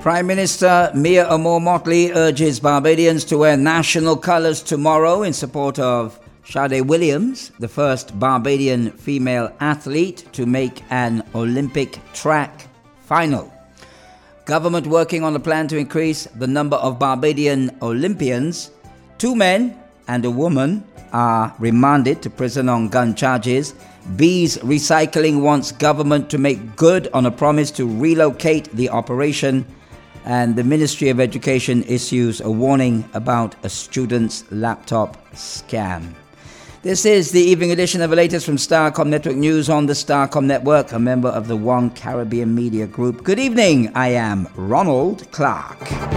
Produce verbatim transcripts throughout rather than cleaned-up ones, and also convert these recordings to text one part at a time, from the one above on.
Prime Minister Mia Motley urges Barbadians to wear national colours tomorrow in support of Sade Williams, the first Barbadian female athlete to make an Olympic track final. Government working on a plan to increase the number of Barbadian Olympians. Two men and a woman are remanded to prison on gun charges. Bees Recycling wants government to make good on a promise to relocate the operation. And the Ministry of Education issues a warning about a student's laptop scam. This is the evening edition of the latest from Starcom Network News on the Starcom Network, a member of the One Caribbean Media Group. Good evening, I am Ronald Clark.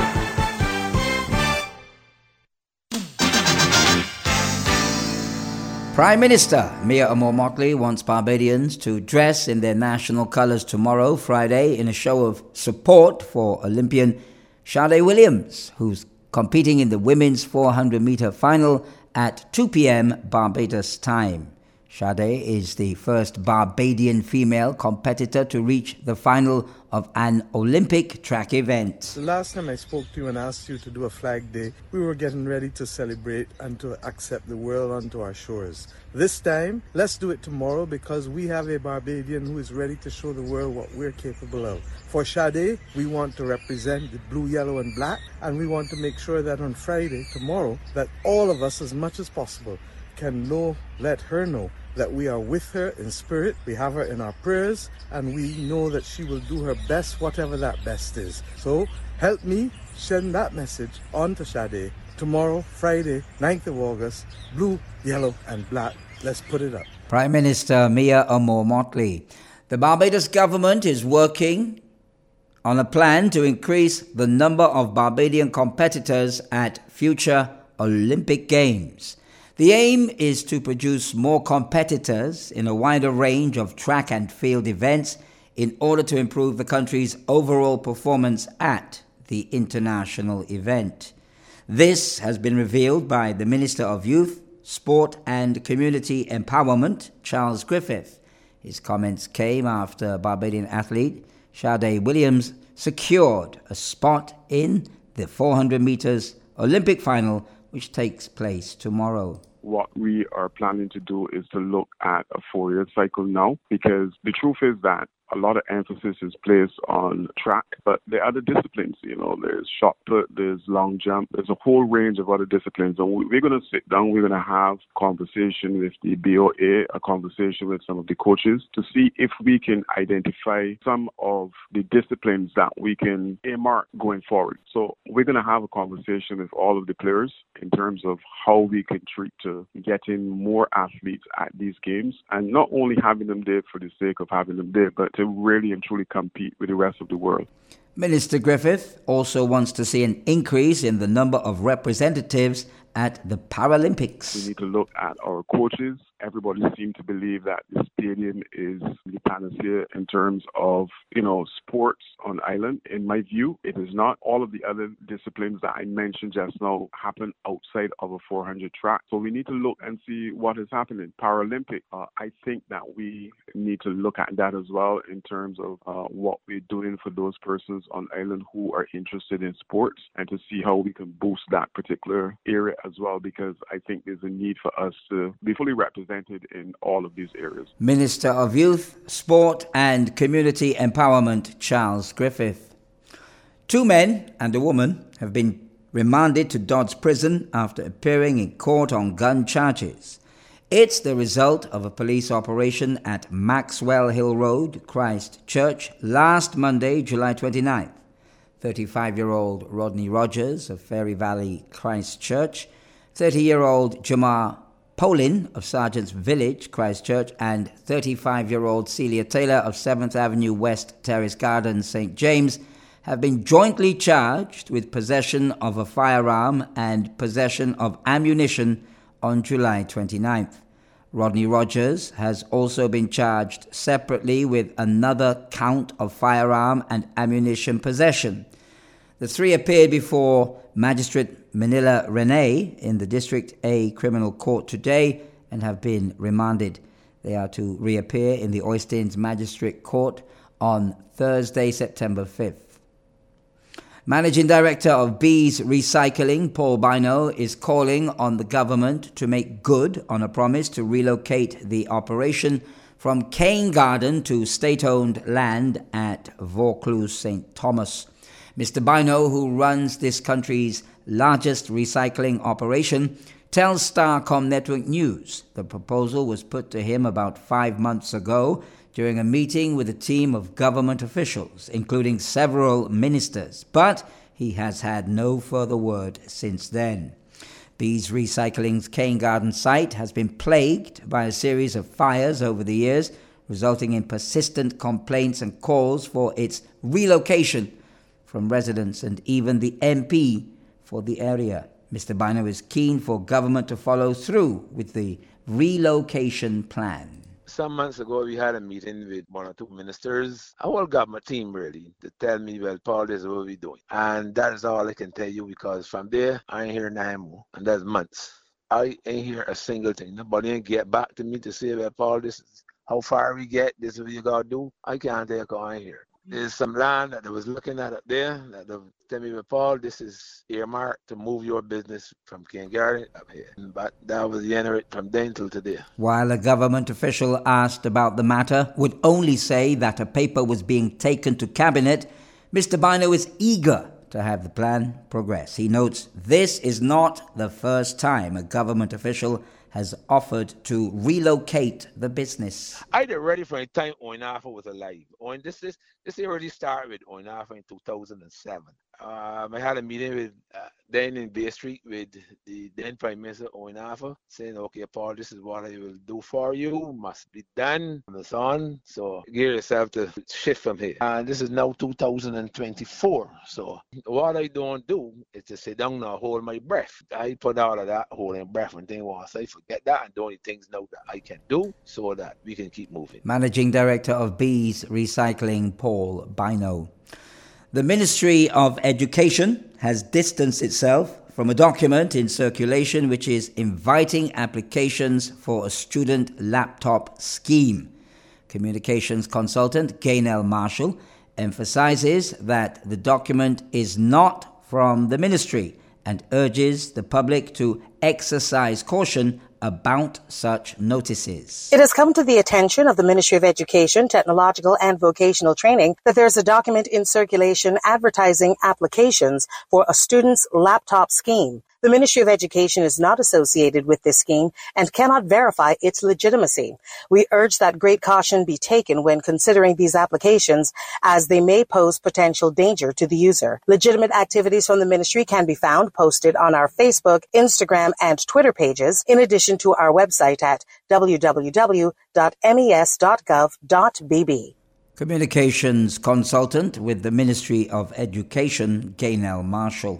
Prime Minister Mia Motley wants Barbadians to dress in their national colours tomorrow, Friday, in a show of support for Olympian Sade Williams, who's competing in the women's four hundred metre final at two p.m. Barbados time. Sade is the first Barbadian female competitor to reach the final of an Olympic track event. The last time I spoke to you and asked you to do a flag day, we were getting ready to celebrate and to accept the world onto our shores. This time, let's do it tomorrow because we have a Barbadian who is ready to show the world what we're capable of. For Sade, we want to represent the blue, yellow and black, and we want to make sure that on Friday, tomorrow, that all of us as much as possible can know, let her know that we are with her in spirit, we have her in our prayers, and we know that she will do her best, whatever that best is. So help me send that message on to Sade tomorrow, Friday, ninth of August, blue, yellow and black. Let's put it up. Prime Minister Mia Motley. The Barbados government is working on a plan to increase the number of Barbadian competitors at future Olympic Games. The aim is to produce more competitors in a wider range of track and field events in order to improve the country's overall performance at the international event. This has been revealed by the Minister of Youth, Sport and Community Empowerment, Charles Griffith. His comments came after Barbadian athlete Sade Williams secured a spot in the four hundred metres Olympic final, which takes place tomorrow. What we are planning to do is to look at a four-year cycle now, because the truth is that a lot of emphasis is placed on track, but there are other disciplines. You know, there's shot put, there's long jump, there's a whole range of other disciplines. And we're going to sit down, we're going to have a conversation with the B O A, a conversation with some of the coaches to see if we can identify some of the disciplines that we can earmark going forward. So we're going to have a conversation with all of the players in terms of how we can treat to getting more athletes at these games, and not only having them there for the sake of having them there, but to really and truly compete with the rest of the world. Minister Griffith also wants to see an increase in the number of representatives at the Paralympics. We need to look at our coaches. Everybody seems to believe that the stadium is the panacea in terms of, you know, sports on island. In my view, it is not. All of the other disciplines that I mentioned just now happen outside of a four hundred track. So we need to look and see what is happening. Paralympic, uh, I think that we need to look at that as well in terms of uh, what we're doing for those persons on island who are interested in sports, and to see how we can boost that particular area as well, because I think there's a need for us to be fully represented in all of these areas. Minister of Youth, Sport and Community Empowerment, Charles Griffith. Two men and a woman have been remanded to Dodds Prison after appearing in court on gun charges. It's the result of a police operation at Maxwell Hill Road, Christ Church, last Monday, July twenty-ninth. thirty-five-year-old Rodney Rogers of Fairy Valley, Christ Church, thirty-year-old Jamar Polin of Sergeant's Village, Christchurch, and thirty-five-year-old Celia Taylor of seventh Avenue West Terrace Gardens, Saint James, have been jointly charged with possession of a firearm and possession of ammunition on July twenty-ninth. Rodney Rogers has also been charged separately with another count of firearm and ammunition possession. The three appeared before Magistrate Manila Renee in the District A Criminal Court today and have been remanded. They are to reappear in the Oistins Magistrate Court on Thursday, September fifth. Managing Director of Bees Recycling, Paul Bino, is calling on the government to make good on a promise to relocate the operation from Cane Garden to state-owned land at Vaucluse Saint Thomas. Mister Bino, who runs this country's largest recycling operation, tells Starcom Network News the proposal was put to him about five months ago during a meeting with a team of government officials, including several ministers, but he has had no further word since then. Bees Recycling's Cane Garden site has been plagued by a series of fires over the years, resulting in persistent complaints and calls for its relocation from residents and even the M P for the area. Mister Bino is keen for government to follow through with the relocation plan. Some months ago, we had a meeting with one or two ministers. I all got my team ready to tell me, well, Paul, this is what we're doing. And that is all I can tell you, because from there, I ain't hear nothing more. And that's months. I ain't hear a single thing. Nobody ain't get back to me to say, well, Paul, this is how far we get. This is what you got to do. I can't tell you because I ain't here. There's some land that I was looking at up there that they tell me, well, Paul, this is earmarked to move your business from Cane Garden up here. But that was the end of it from then till today. While a government official asked about the matter would only say that a paper was being taken to cabinet, Mister Bino is eager to have the plan progress. He notes this is not the first time a government official has offered to relocate the business. I did ready for a time Oinafa was alive. On this is this already started with Oinafa in two thousand seven. Um, I had a meeting with uh, then in Bay Street with the then Prime Minister Oinafa, saying, "Okay, Paul, this is what I will do for you. Must be done." And so on. So gear yourself to shift from here. And this is now two thousand twenty-four. So what I don't do is to sit down and hold my breath. I put out of that holding breath and think, once I forget that and the only things now that I can do so that we can keep moving. Managing Director of Bees Recycling, Paul Bino. The Ministry of Education has distanced itself from a document in circulation which is inviting applications for a student laptop scheme. Communications consultant Gaynell Marshall emphasizes that the document is not from the ministry and urges the public to exercise caution about such notices. It has come to the attention of the Ministry of Education, Technological and Vocational Training that there's a document in circulation advertising applications for a student's laptop scheme. The Ministry of Education is not associated with this scheme and cannot verify its legitimacy. We urge that great caution be taken when considering these applications, as they may pose potential danger to the user. Legitimate activities from the Ministry can be found posted on our Facebook, Instagram, and Twitter pages, in addition to our website at w w w dot mes dot gov dot b b. Communications consultant with the Ministry of Education, Gaynell Marshall.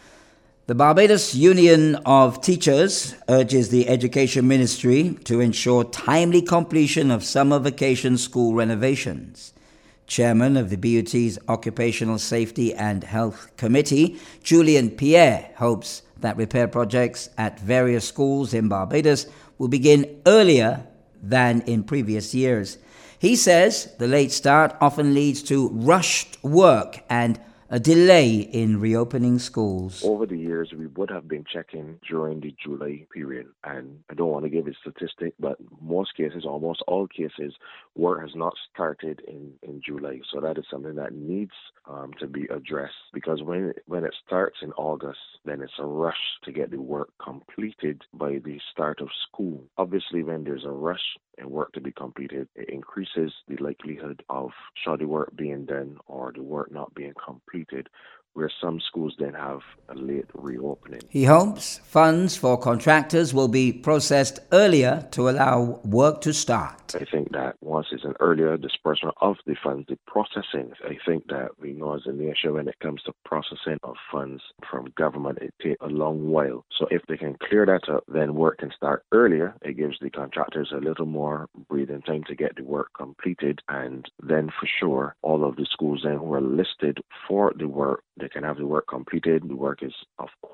The Barbados Union of Teachers urges the Education Ministry to ensure timely completion of summer vacation school renovations. Chairman of the B U T's Occupational Safety and Health Committee, Julian Pierre, hopes that repair projects at various schools in Barbados will begin earlier than in previous years. He says the late start often leads to rushed work and a delay in reopening schools. Over the years, we would have been checking during the July period, and I don't want to give a statistic, but most cases, almost all cases, work has not started in, in July. So that is something that needs um, to be addressed, because when when it starts in August, then it's a rush to get the work completed by the start of school. Obviously, when there's a rush and work to be completed, it increases the likelihood of shoddy work being done or the work not being completed, where some schools then have a late reopening. He hopes funds for contractors will be processed earlier to allow work to start. I think that once it's an earlier disbursement of the funds, the processing, I think that we know as a nation when it comes to processing of funds from government, it takes a long while. So if they can clear that up, then work can start earlier. It gives the contractors a little more breathing time to get the work completed. And then for sure, all of the schools then who are listed for the work, they can have the work completed. The work is of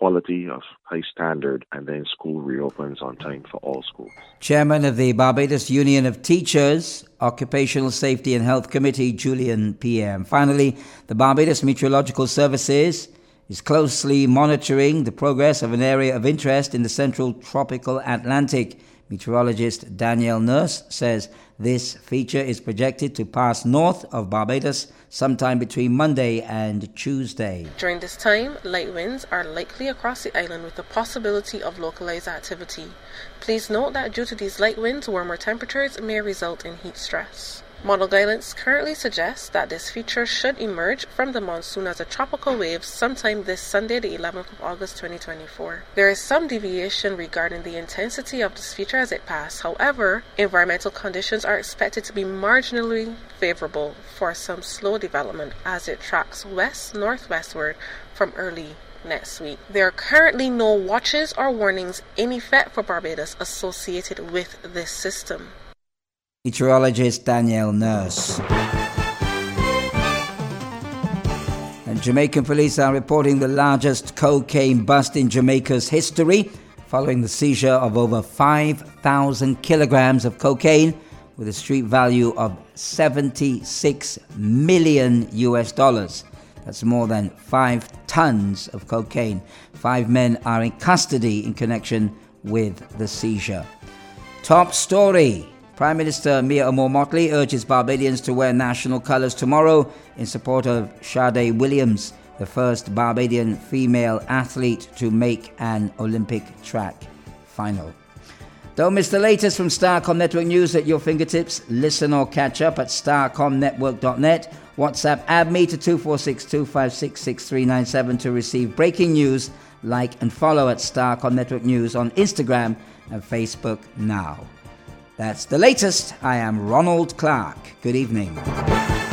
quality, of high standard, and then school reopens on time for all schools. Chairman of the Barbados Union of Teachers, Occupational Safety and Health Committee, Julian Pierre. Finally, the Barbados Meteorological Services is closely monitoring the progress of an area of interest in the central tropical Atlantic. Meteorologist Danielle Nurse says this feature is projected to pass north of Barbados sometime between Monday and Tuesday. During this time, light winds are likely across the island with the possibility of localized activity. Please note that due to these light winds, warmer temperatures may result in heat stress. Model guidance currently suggests that this feature should emerge from the monsoon as a tropical wave sometime this Sunday, the eleventh of August twenty twenty-four. There is some deviation regarding the intensity of this feature as it passes. However, environmental conditions are expected to be marginally favorable for some slow development as it tracks west-northwestward from early next week. There are currently no watches or warnings in effect for Barbados associated with this system. Meteorologist Danielle Nurse. And Jamaican police are reporting the largest cocaine bust in Jamaica's history following the seizure of over five thousand kilograms of cocaine with a street value of seventy-six million U S dollars. That's more than five tons of cocaine. Five men are in custody in connection with the seizure. Top story. Prime Minister Mia Motley urges Barbadians to wear national colours tomorrow in support of Sade Williams, the first Barbadian female athlete to make an Olympic track final. Don't miss the latest from Starcom Network News at your fingertips. Listen or catch up at starcom network dot net. WhatsApp add me to two four six, two five six, six three nine seven to receive breaking news. Like and follow at Starcom Network News on Instagram and Facebook now. That's the latest. I am Ronald Clark. Good evening.